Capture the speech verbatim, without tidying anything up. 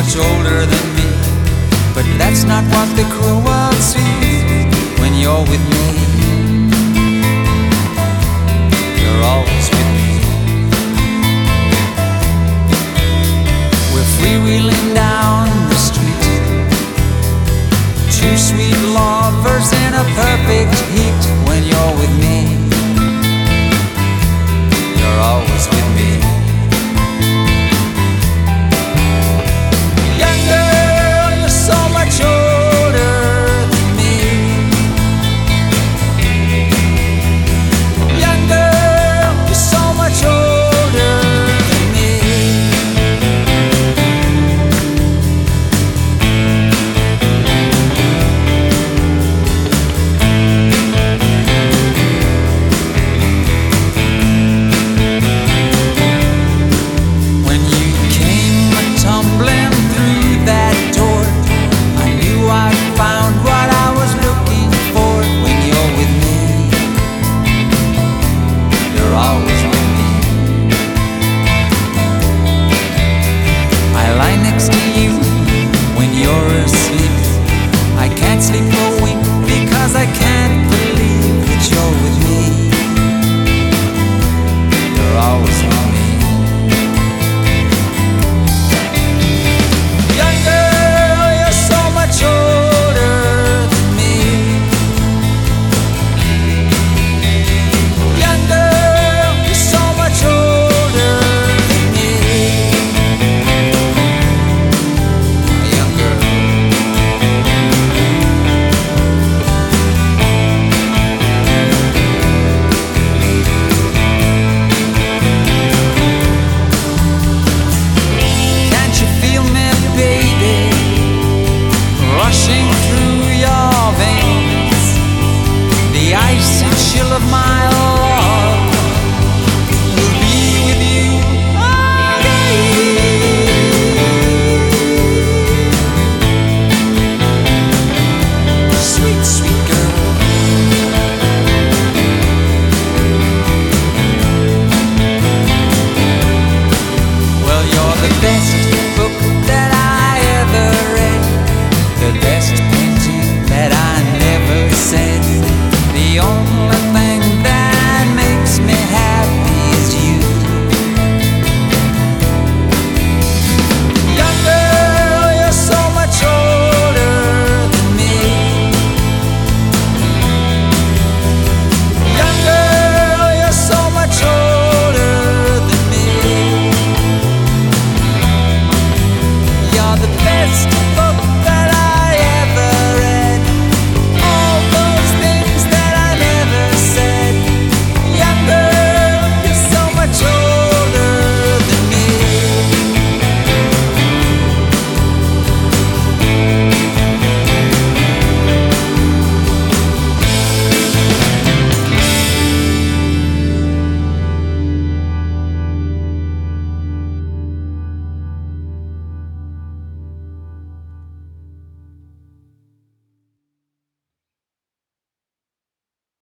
much older than me, but that's not what the cruel world sees. When you're with me, you're always with me. We're freewheeling down the street, two sweet lovers in a perfect heat. When you're with me, you're always with me.